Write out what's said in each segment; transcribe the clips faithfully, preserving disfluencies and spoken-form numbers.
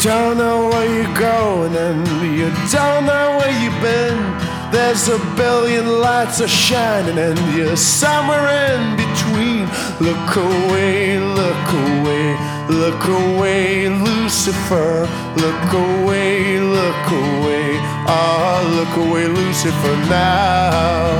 don't know where you're going and you don't know where you've been. There's a billion lights are shining and you're somewhere in between. Look away, look away, look away, Lucifer. Look away, look away, ah, oh, look away, Lucifer now.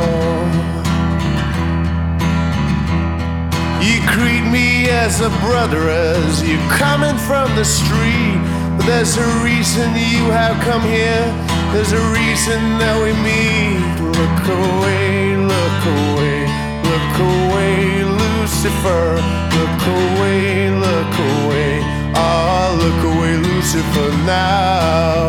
You greet me as a brother as you coming from the street. But there's a reason you have come here. There's a reason that we meet. Look away, look away, look away, Lucifer. Look away, look away, ah, oh, look away, Lucifer now.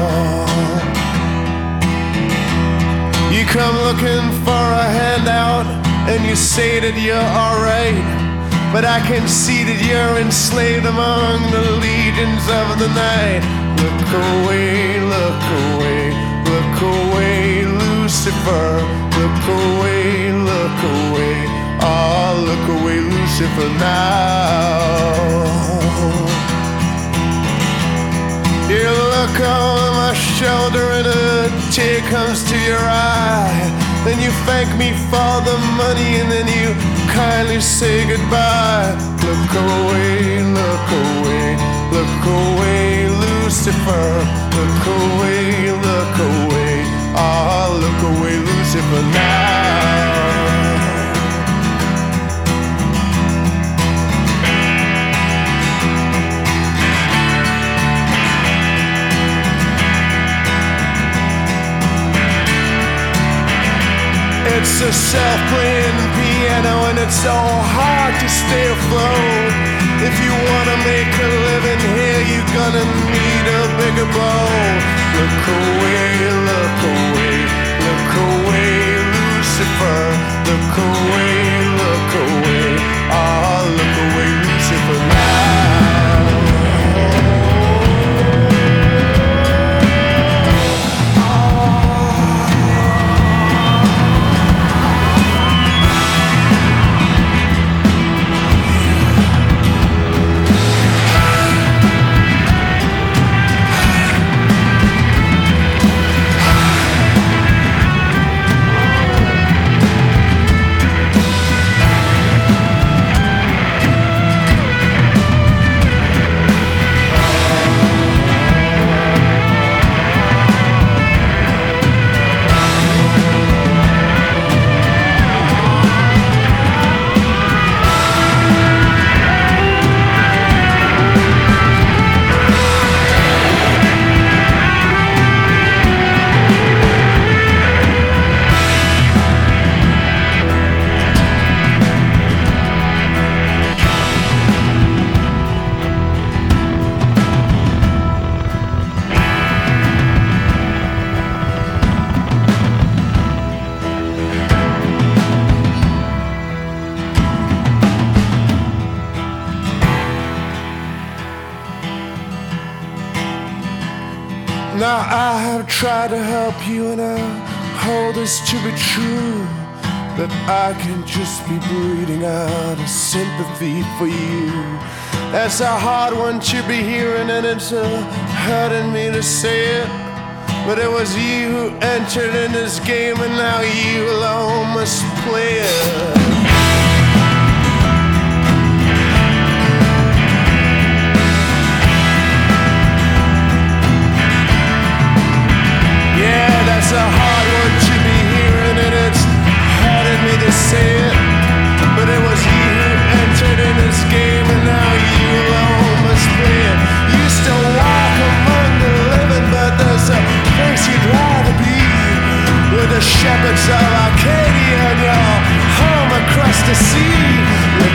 You come looking for a handout and you say that you're alright, but I can see that you're enslaved among the legions of the night. Look away, look away, look away, Lucifer. Look away, look away, ah, oh, look away, Lucifer now. You look over my shoulder and a tear comes to your eye. Then you thank me for the money and then you kindly say goodbye. Look away, look away, look away, Lucifer. Look away, look away, ah, oh, look away, Lucifer now. It's a self-playing piano and it's so hard to stay afloat. If you wanna make a living here, you're gonna need a bigger bow. Look away, look away, look away, Lucifer. Look away, look away, ah, oh, look away, Lucifer now. Now I have tried to help you and I hold this to be true, that I can just be breathing out a sympathy for you. That's a hard one to be hearing and it's uh, hurting me to say it, but it was you who entered in this game and now you alone must play it. It's a hard one to be hearing and it's hurting me to say it, but it was you who entered in this game and now you alone must play it. You still walk among the living, but there's a place you'd rather be, with the shepherds of Arcadia and your home across the sea. Look